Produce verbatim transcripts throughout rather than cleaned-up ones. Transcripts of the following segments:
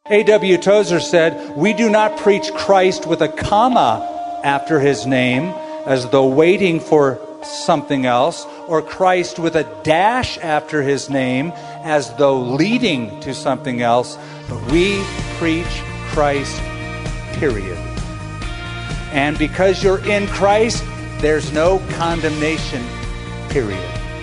A W Tozer said, "We do not preach Christ with a comma after his name, as though waiting for something else, or Christ with a dash after his name, as though leading to something else, but we preach Christ, period. And because you're in Christ, there's no condemnation, period."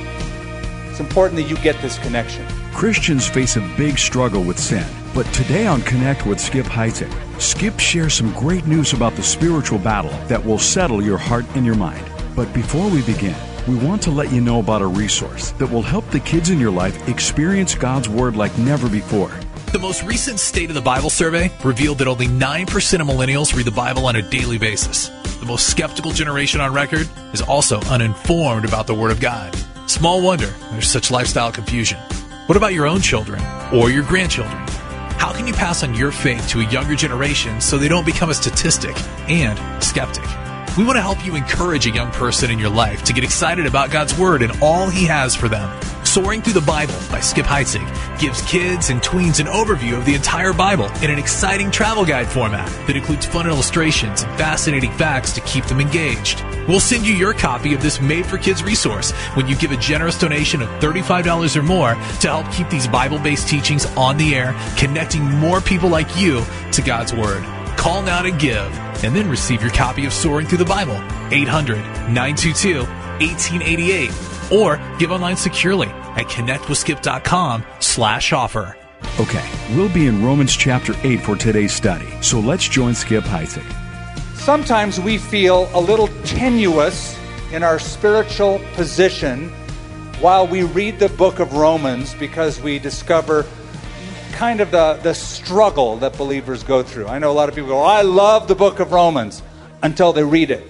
It's important that you get this connection. Christians face a big struggle with sin. But today on Connect with Skip Heitzig, Skip shares some great news about the spiritual battle that will settle your heart and your mind. But before we begin, we want to let you know about a resource that will help the kids in your life experience God's Word like never before. The most recent State of the Bible survey revealed that only nine percent of millennials read the Bible on a daily basis. The most skeptical generation on record is also uninformed about the Word of God. Small wonder there's such lifestyle confusion. What about your own children or your grandchildren? How can you pass on your faith to a younger generation so they don't become a statistic and skeptic? We want to help you encourage a young person in your life to get excited about God's Word and all He has for them. Soaring Through the Bible by Skip Heitzig gives kids and tweens an overview of the entire Bible in an exciting travel guide format that includes fun illustrations and fascinating facts to keep them engaged. We'll send you your copy of this made-for-kids resource when you give a generous donation of thirty-five dollars or more to help keep these Bible-based teachings on the air, connecting more people like you to God's Word. Call now to give, and then receive your copy of Soaring Through the Bible, eight hundred, nine two two, eighteen eighty-eight, or give online securely at connectwithskip.com slash offer. Okay, we'll be in Romans chapter eight for today's study, so let's join Skip Heitzig. Sometimes we feel a little tenuous in our spiritual position while we read the book of Romans because we discover kind of the, the struggle that believers go through. I know a lot of people go, "I love the book of Romans," until they read it.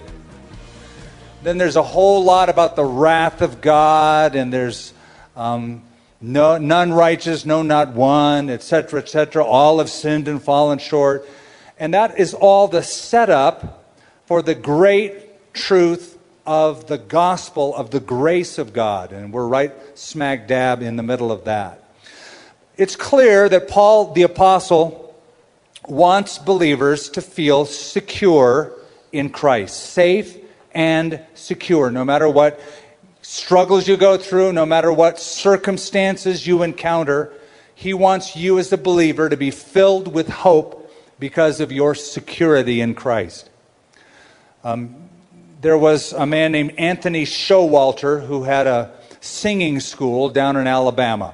Then there's a whole lot about the wrath of God, and there's um, no, none righteous, no, not one, et cetera, et cetera. All have sinned and fallen short. And that is all the setup for the great truth of the gospel of the grace of God. And we're right smack dab in the middle of that. It's clear that Paul the Apostle wants believers to feel secure in Christ, safe and secure, no matter what struggles you go through, no matter what circumstances you encounter. He wants you as a believer to be filled with hope because of your security in Christ. Um, there was a man named Anthony Showalter who had a singing school down in Alabama.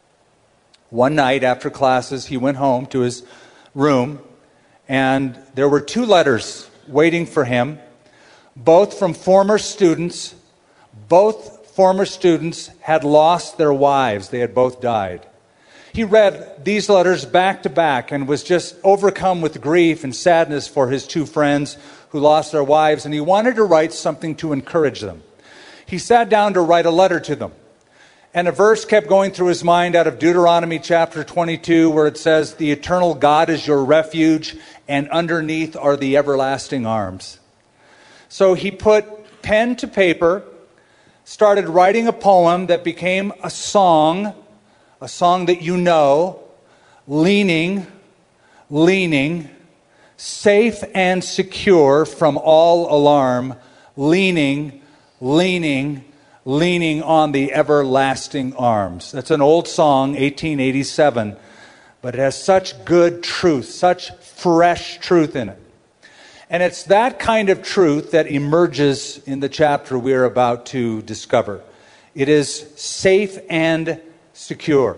One night after classes, he went home to his room, and there were two letters waiting for him, both from former students. Both former students had lost their wives. They had both died. He read these letters back to back and was just overcome with grief and sadness for his two friends who lost their wives, and he wanted to write something to encourage them. He sat down to write a letter to them. And a verse kept going through his mind out of Deuteronomy chapter twenty-two, where it says, "The eternal God is your refuge, and underneath are the everlasting arms." So he put pen to paper, started writing a poem that became a song, a song that you know, leaning, leaning, safe and secure from all alarm, leaning, leaning, leaning on the everlasting arms. That's an old song, eighteen eighty-seven, but it has such good truth, such fresh truth in it. And it's that kind of truth that emerges in the chapter we're about to discover. It is safe and secure.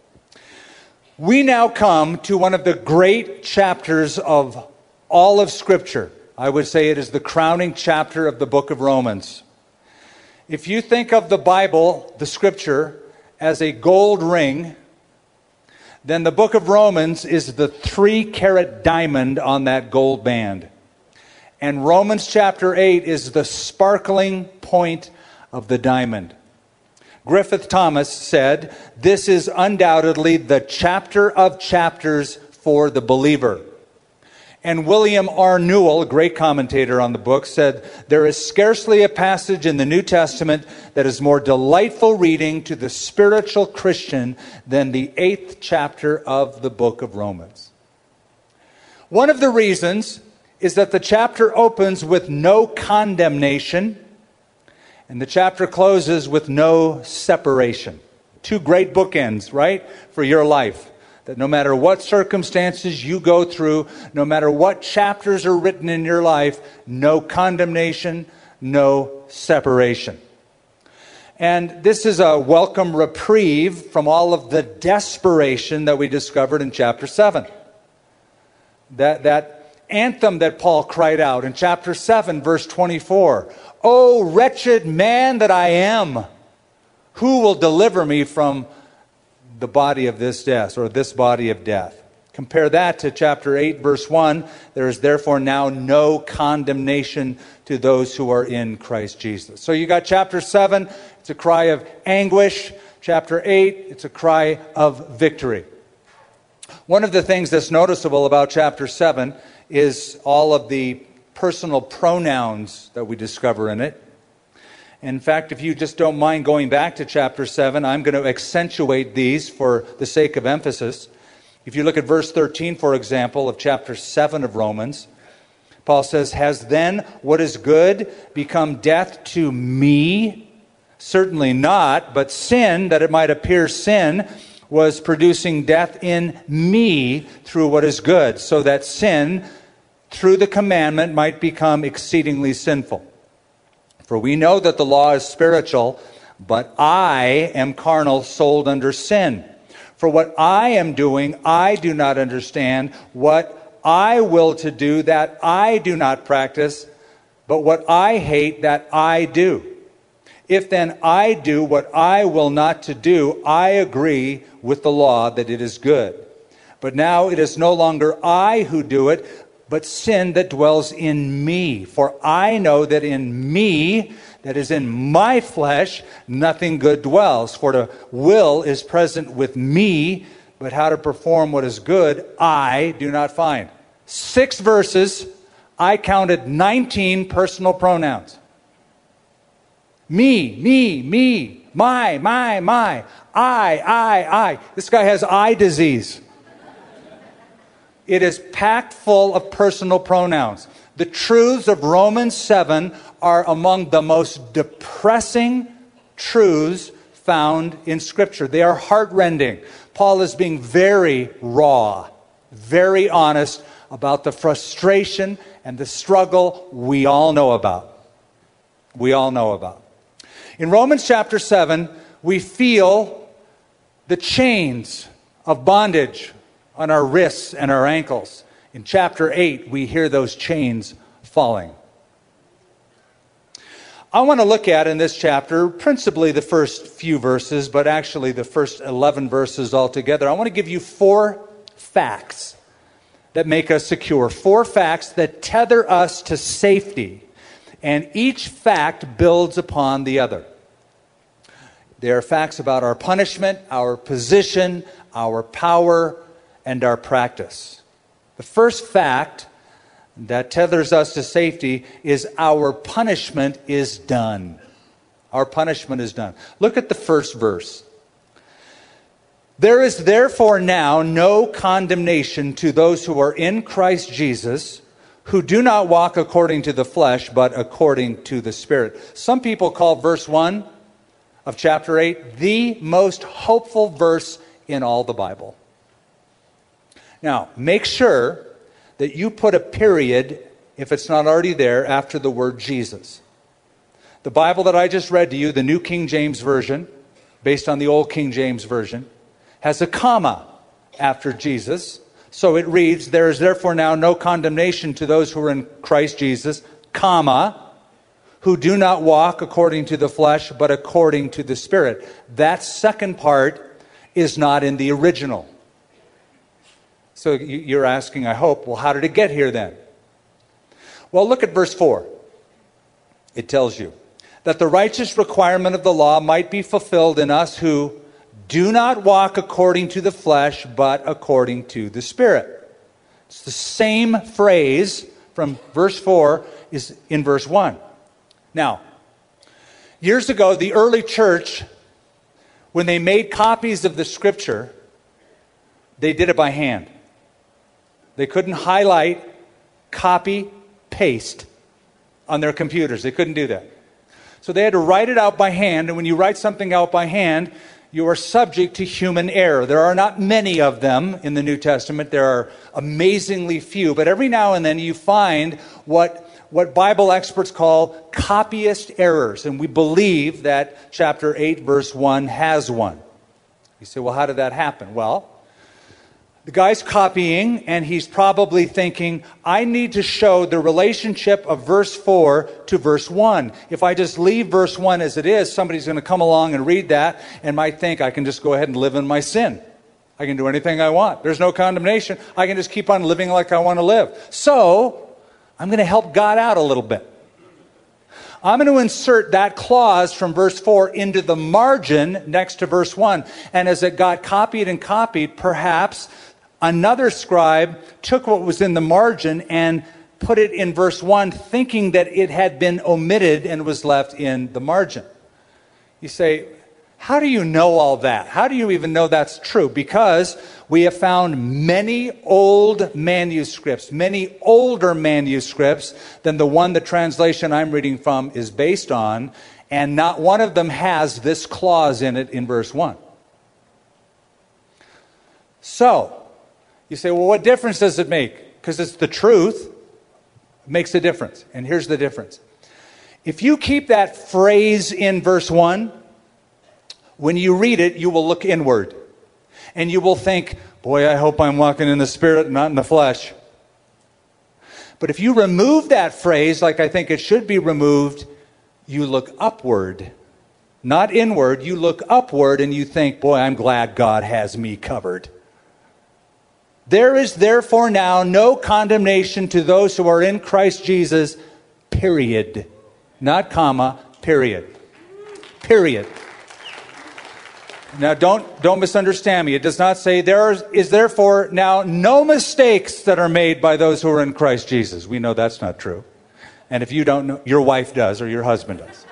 We now come to one of the great chapters of all of Scripture. I would say it is the crowning chapter of the book of Romans. If you think of the Bible, the Scripture, as a gold ring, then the book of Romans is the three-carat diamond on that gold band. And Romans chapter eight is the sparkling point of the diamond. Griffith Thomas said, "This is undoubtedly the chapter of chapters for the believer." And William R. Newell, a great commentator on the book, said, "There is scarcely a passage in the New Testament that is more delightful reading to the spiritual Christian than the eighth chapter of the book of Romans." One of the reasons is that the chapter opens with no condemnation, and the chapter closes with no separation. Two great bookends, right, for your life. That no matter what circumstances you go through, no matter what chapters are written in your life, no condemnation, no separation. And this is a welcome reprieve from all of the desperation that we discovered in chapter seven. That, that anthem that Paul cried out in chapter seven, verse twenty-four. "O wretched man that I am, who will deliver me from the body of this death," or this body of death. Compare that to chapter eight, verse one. "There is therefore now no condemnation to those who are in Christ Jesus." So you got chapter seven, it's a cry of anguish. Chapter eight, it's a cry of victory. One of the things that's noticeable about chapter seven is all of the personal pronouns that we discover in it. In fact, if you just don't mind going back to chapter seven, I'm going to accentuate these for the sake of emphasis. If you look at verse thirteen, for example, of chapter seven of Romans, Paul says, "Has then what is good become death to me? Certainly not, but sin, that it might appear sin, was producing death in me through what is good, so that sin, through the commandment, might become exceedingly sinful. For we know that the law is spiritual, but I am carnal, sold under sin. For what I am doing, I do not understand. What I will to do, that I do not practice, but what I hate, that I do. If then I do what I will not to do, I agree with the law that it is good. But now it is no longer I who do it, but sin that dwells in me. For I know that in me, that is in my flesh, nothing good dwells. For the will is present with me, but how to perform what is good, I do not find." Six verses, I counted nineteen personal pronouns. Me, me, me, my, my, my, I, I, I. This guy has eye disease. It is packed full of personal pronouns. The truths of Romans seven are among the most depressing truths found in Scripture. They are heartrending. Paul is being very raw, very honest about the frustration and the struggle we all know about. We all know about. In Romans chapter seven, we feel the chains of bondage on our wrists and our ankles. In chapter eight, we hear those chains falling. I want to look at in this chapter principally the first few verses, but actually the first eleven verses altogether. I want to give you four facts that make us secure. Four facts that tether us to safety. And each fact builds upon the other. They are facts about our punishment, our position, our power, and our practice. The first fact that tethers us to safety is our punishment is done. Our punishment is done. Look at the first verse. "There is therefore now no condemnation to those who are in Christ Jesus, who do not walk according to the flesh, but according to the Spirit." Some people call verse one of chapter eight the most hopeful verse in all the Bible. Now, make sure that you put a period, if it's not already there, after the word Jesus. The Bible that I just read to you, the New King James Version, based on the Old King James Version, has a comma after Jesus. So it reads, "There is therefore now no condemnation to those who are in Christ Jesus, comma, who do not walk according to the flesh, but according to the Spirit." That second part is not in the original. So you're asking, I hope, well, how did it get here then? Well, look at verse four. It tells you that the righteous requirement of the law might be fulfilled in us who do not walk according to the flesh, but according to the Spirit. It's the same phrase from verse four is in verse one. Now, years ago, the early church, when they made copies of the Scripture, they did it by hand. They couldn't highlight, copy, paste on their computers. They couldn't do that. So they had to write it out by hand, and when you write something out by hand, you are subject to human error. There are not many of them in the New Testament. There are amazingly few, but every now and then you find what, what Bible experts call copyist errors, and we believe that chapter eight, verse one has one. You say, well, how did that happen? Well, the guy's copying, and he's probably thinking, I need to show the relationship of verse four to verse one. If I just leave verse one as it is, somebody's going to come along and read that and might think, I can just go ahead and live in my sin. I can do anything I want. There's no condemnation. I can just keep on living like I want to live. So, I'm going to help God out a little bit. I'm going to insert that clause from verse four into the margin next to verse one. And as it got copied and copied, perhaps another scribe took what was in the margin and put it in verse one, thinking that it had been omitted and was left in the margin. You say, how do you know all that? How do you even know that's true? Because we have found many old manuscripts, many older manuscripts than the one the translation I'm reading from is based on, and not one of them has this clause in it in verse one. So, you say, well, what difference does it make? Because it's the truth. It makes a difference. And here's the difference. If you keep that phrase in verse one, when you read it, you will look inward. And you will think, boy, I hope I'm walking in the Spirit, not in the flesh. But if you remove that phrase, like I think it should be removed, you look upward. Not inward. You look upward and you think, boy, I'm glad God has me covered. There is therefore now no condemnation to those who are in Christ Jesus, period. Not comma, period. Period. Now don't, don't misunderstand me. It does not say there is therefore now no mistakes that are made by those who are in Christ Jesus. We know that's not true. And if you don't know, your wife does or your husband does.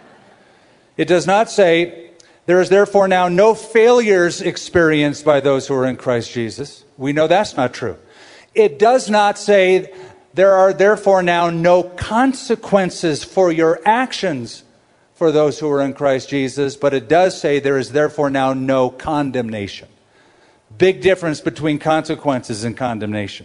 It does not say there is therefore now no failures experienced by those who are in Christ Jesus. We know that's not true. It does not say there are therefore now no consequences for your actions for those who are in Christ Jesus, but it does say there is therefore now no condemnation. Big difference between consequences and condemnation.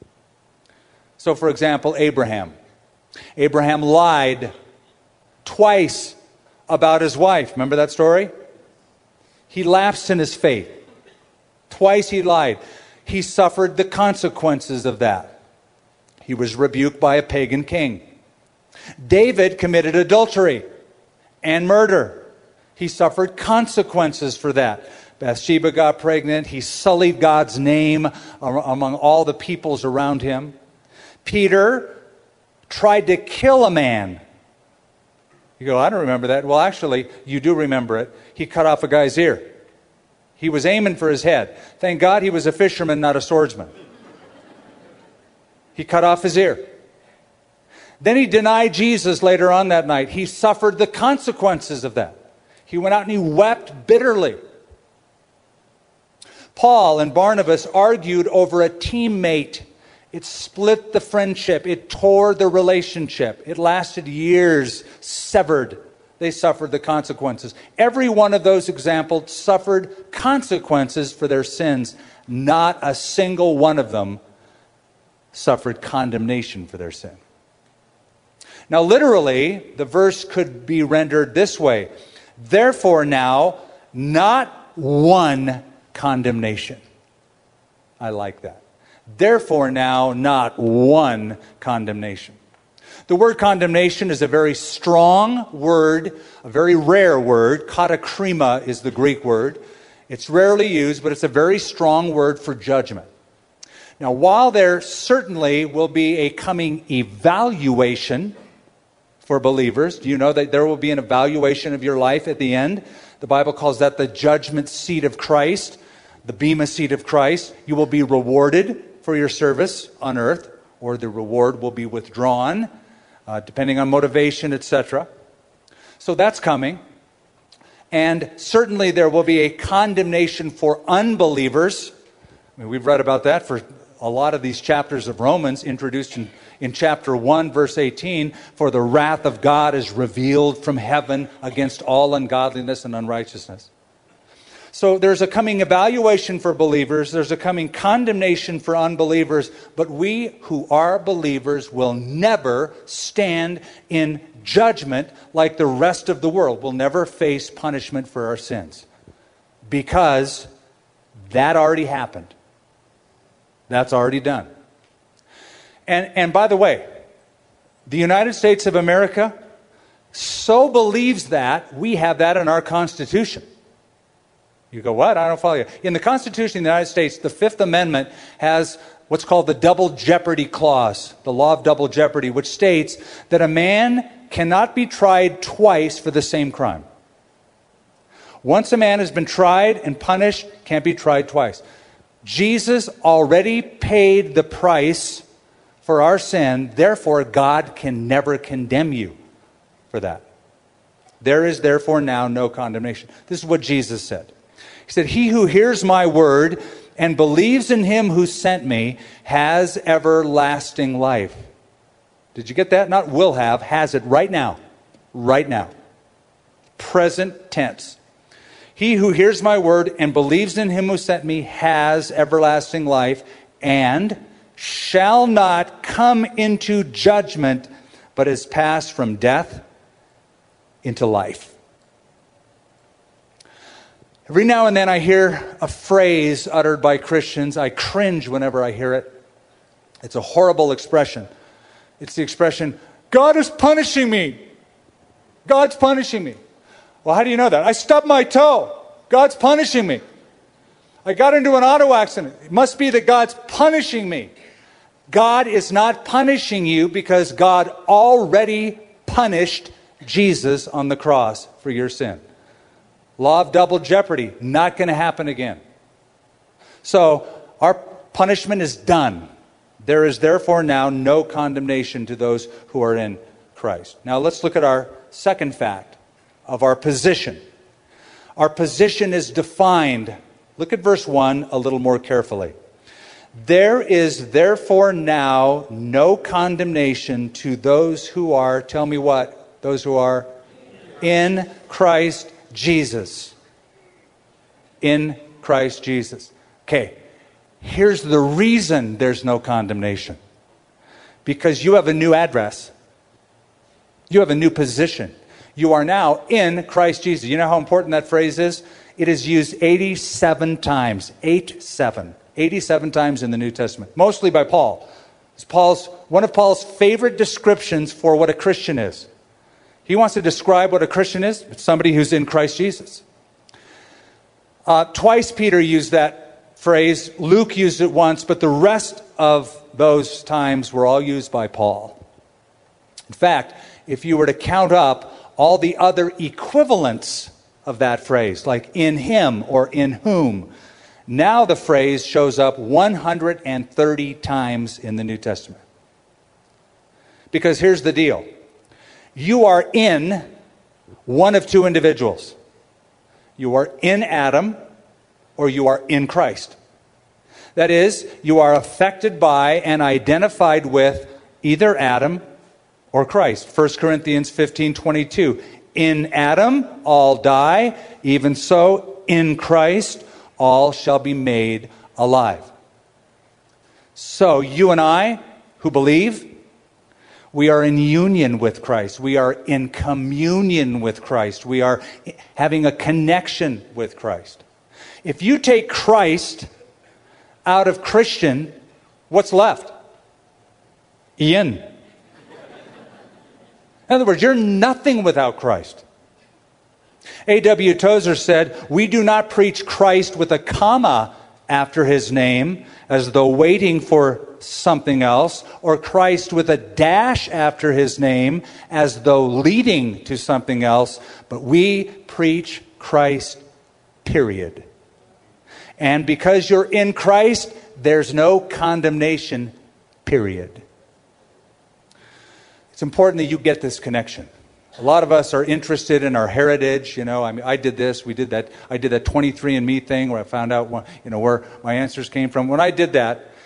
So, for example, Abraham. Abraham lied twice about his wife. Remember that story? He lapsed in his faith. Twice he lied. He suffered the consequences of that. He was rebuked by a pagan king. David committed adultery and murder. He suffered consequences for that. Bathsheba got pregnant. He sullied God's name among all the peoples around him. Peter tried to kill a man. You go, I don't remember that. Well, actually, you do remember it. He cut off a guy's ear. He was aiming for his head. Thank God he was a fisherman, not a swordsman. He cut off his ear. Then he denied Jesus later on that night. He suffered the consequences of that. He went out and he wept bitterly. Paul and Barnabas argued over a teammate. It split the friendship. It tore the relationship. It lasted years, severed. They suffered the consequences. Every one of those examples suffered consequences for their sins. Not a single one of them suffered condemnation for their sin. Now, literally, the verse could be rendered this way. Therefore now, not one condemnation. I like that. Therefore now, not one condemnation. The word condemnation is a very strong word, a very rare word. Katakrima is the Greek word. It's rarely used, but it's a very strong word for judgment. Now, while there certainly will be a coming evaluation for believers, do you know that there will be an evaluation of your life at the end? The Bible calls that the judgment seat of Christ, the bema seat of Christ. You will be rewarded for your service on earth, or the reward will be withdrawn, uh, depending on motivation, et cetera. So that's coming. And certainly there will be a condemnation for unbelievers. I mean, we've read about that for a lot of these chapters of Romans introduced in, in chapter one, verse eighteen, for the wrath of God is revealed from heaven against all ungodliness and unrighteousness. So there's a coming evaluation for believers, there's a coming condemnation for unbelievers, but we who are believers will never stand in judgment like the rest of the world. We'll never face punishment for our sins, because that already happened. That's already done. And, and by the way, the United States of America so believes that we have that in our Constitution. You go, what? I don't follow you. In the Constitution of the United States, the Fifth Amendment has what's called the Double Jeopardy Clause, the law of double jeopardy, which states that a man cannot be tried twice for the same crime. Once a man has been tried and punished, can't be tried twice. Jesus already paid the price for our sin, therefore God can never condemn you for that. There is therefore now no condemnation. This is what Jesus said. He said, he who hears my word and believes in him who sent me has everlasting life. Did you get that? Not will have, has it right now. Right now. Present tense. He who hears my word and believes in him who sent me has everlasting life and shall not come into judgment, but is passed from death into life. Every now and then I hear a phrase uttered by Christians. I cringe whenever I hear it. It's a horrible expression. It's the expression, God is punishing me. God's punishing me. Well, how do you know that? I stubbed my toe. God's punishing me. I got into an auto accident. It must be that God's punishing me. God is not punishing you because God already punished Jesus on the cross for your sin. Law of double jeopardy, not going to happen again. So, our punishment is done. There is therefore now no condemnation to those who are in Christ. Now let's look at our second fact of our position. Our position is defined. Look at verse one a little more carefully. There is therefore now no condemnation to those who are, tell me what? Those who are in Christ Jesus. In Christ Jesus. Okay, here's the reason there's no condemnation. Because you have a new address. You have a new position. You are now in Christ Jesus. You know how important that phrase is? It is used eighty-seven times. Eight, seven. eighty-seven times in the New Testament. Mostly by Paul. It's Paul's, one of Paul's favorite descriptions for what a Christian is. He wants to describe what a Christian is. It's somebody who's in Christ Jesus. Uh, twice Peter used that phrase. Luke used it once, but the rest of those times were all used by Paul. In fact, if you were to count up all the other equivalents of that phrase, like in him or in whom, now the phrase shows up one hundred thirty times in the New Testament. Because here's the deal. You are in one of two individuals. You are in Adam or you are in Christ. That is, you are affected by and identified with either Adam or Christ. First Corinthians fifteen twenty-two. In Adam all die, even so in Christ all shall be made alive. So you and I who believe, we are in union with Christ. We are in communion with Christ. We are having a connection with Christ. If you take Christ out of Christian, what's left? Ian. In other words, you're nothing without Christ. A W Tozer said, we do not preach Christ with a comma after his name, as though waiting for something else, or Christ with a dash after his name, as though leading to something else, but we preach Christ, period. And because you're in Christ, there's no condemnation, period. It's important that you get this connection. A lot of us are interested in our heritage. You know, I mean, I did this, we did that. I did that twenty-three and me thing where I found out, you know, where my answers came from. When I did that,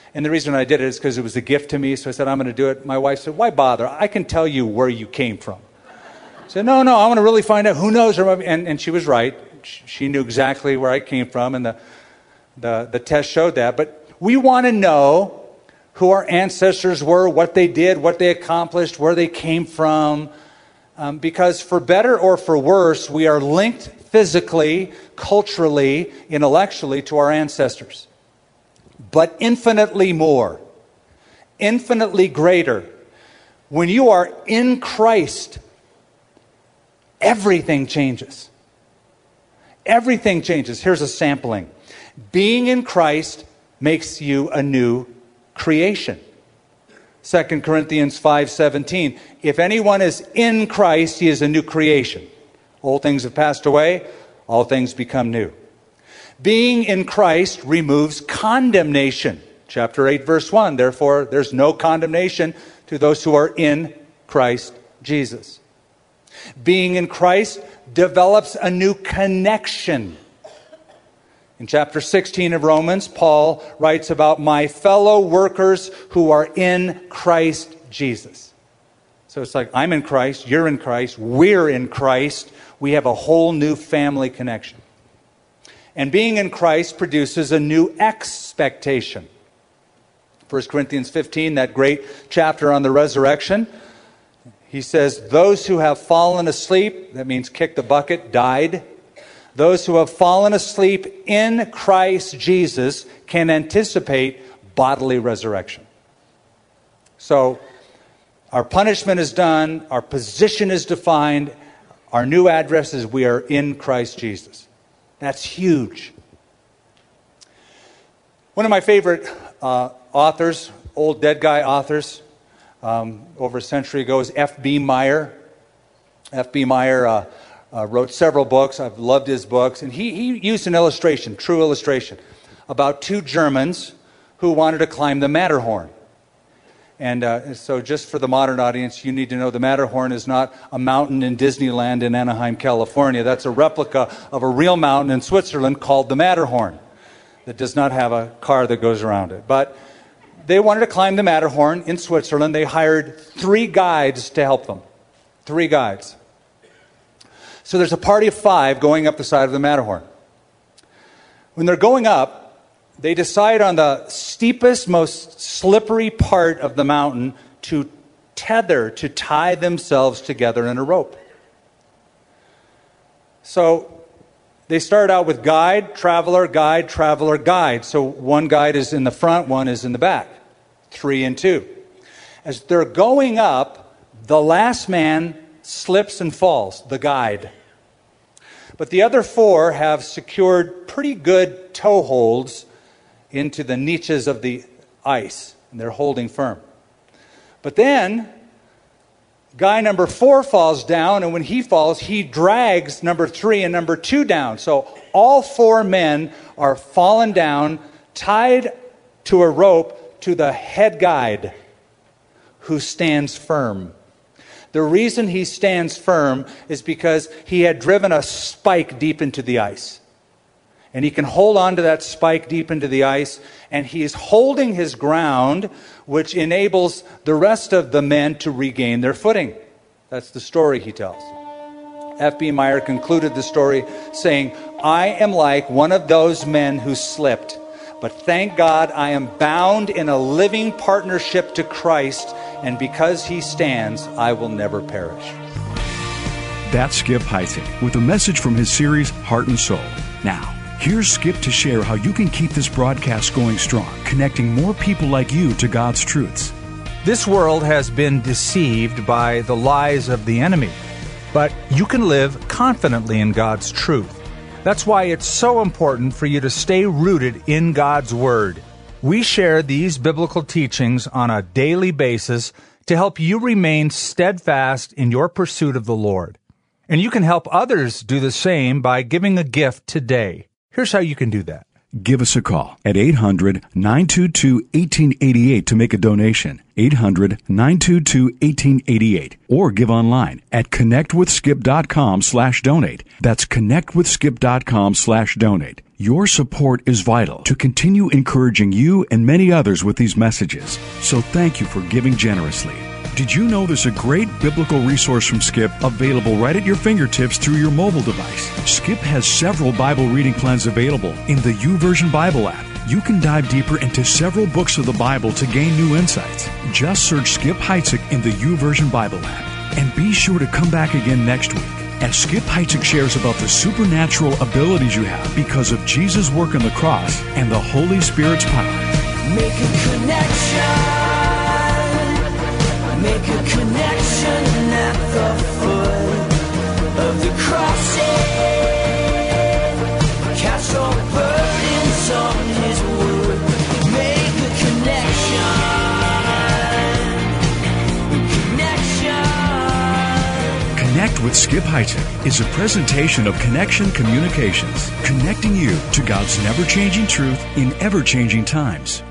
And the reason I did it is because it was a gift to me, so I said, I'm going to do it. My wife said, why bother? I can tell you where you came from. I said, no, no, I want to really find out who knows. And, and she was right. She knew exactly where I came from, and the, the, the test showed that. But we want to know who our ancestors were, what they did, what they accomplished, where they came from. Um, because for better or for worse, we are linked physically, culturally, intellectually to our ancestors. But infinitely more, infinitely greater. When you are in Christ, everything changes. Everything changes. Here's a sampling. Being in Christ makes you a new creation. Second Corinthians five seventeen. If anyone is in Christ, he is a new creation. Old things have passed away, all things become new. Being in Christ removes condemnation. Chapter eight, verse one. Therefore, there's no condemnation to those who are in Christ Jesus. Being in Christ develops a new connection. In chapter sixteen of Romans, Paul writes about my fellow workers who are in Christ Jesus. So it's like, I'm in Christ, you're in Christ, we're in Christ. We have a whole new family connection. And being in Christ produces a new expectation. First Corinthians fifteen, that great chapter on the resurrection, he says, those who have fallen asleep, that means kicked the bucket, died. Those who have fallen asleep in Christ Jesus can anticipate bodily resurrection. So, our punishment is done, our position is defined, our new address is we are in Christ Jesus. That's huge. One of my favorite uh, authors, old dead guy authors, um, over a century ago is F B Meyer. F B Meyer uh, uh, wrote several books. I've loved his books. And he, he used an illustration, true illustration, about two Germans who wanted to climb the Matterhorn. And uh, so just for the modern audience, you need to know the Matterhorn is not a mountain in Disneyland in Anaheim, California. That's a replica of a real mountain in Switzerland called the Matterhorn that does not have a car that goes around it. But they wanted to climb the Matterhorn in Switzerland. They hired three guides to help them. Three guides. So there's a party of five going up the side of the Matterhorn. When they're going up, they decide on the steepest, most slippery part of the mountain to tether, to tie themselves together in a rope. So they start out with guide, traveler, guide, traveler, guide. So one guide is in the front, one is in the back. Three and two. As they're going up, the last man slips and falls, the guide. But the other four have secured pretty good toe holds into the niches of the ice, and they're holding firm. But then, guy number four falls down, and when he falls, he drags number three and number two down. So all four men are fallen down, tied to a rope to the head guide, who stands firm. The reason he stands firm is because he had driven a spike deep into the ice. And he can hold on to that spike deep into the ice, and he is holding his ground, which enables the rest of the men to regain their footing. That's the story he tells. F B Meyer concluded the story saying, I am like one of those men who slipped, but thank God I am bound in a living partnership to Christ, and because he stands, I will never perish. That's Skip Heitzig with a message from his series, Heart and Soul. Now, here's Skip to share how you can keep this broadcast going strong, connecting more people like you to God's truths. This world has been deceived by the lies of the enemy, but you can live confidently in God's truth. That's why it's so important for you to stay rooted in God's Word. We share these biblical teachings on a daily basis to help you remain steadfast in your pursuit of the Lord. And you can help others do the same by giving a gift today. Here's how you can do that. Give us a call at eight hundred, nine two two, one eight eight eight to make a donation. eight hundred, nine two two, one eight eight eight. Or give online at connectwithskip.com slash donate. That's connectwithskip.com slash donate. Your support is vital to continue encouraging you and many others with these messages. So thank you for giving generously. Did you know there's a great biblical resource from Skip available right at your fingertips through your mobile device? Skip has several Bible reading plans available in the YouVersion Bible app. You can dive deeper into several books of the Bible to gain new insights. Just search Skip Heitzig in the YouVersion Bible app. And be sure to come back again next week as Skip Heitzig shares about the supernatural abilities you have because of Jesus' work on the cross and the Holy Spirit's power. Make a connection. Make a connection at the foot of the cross. Cast all burdens on His word. Make a connection. Connection. Connect with Skip Heitzig is a presentation of Connection Communications, connecting you to God's never-changing truth in ever-changing times.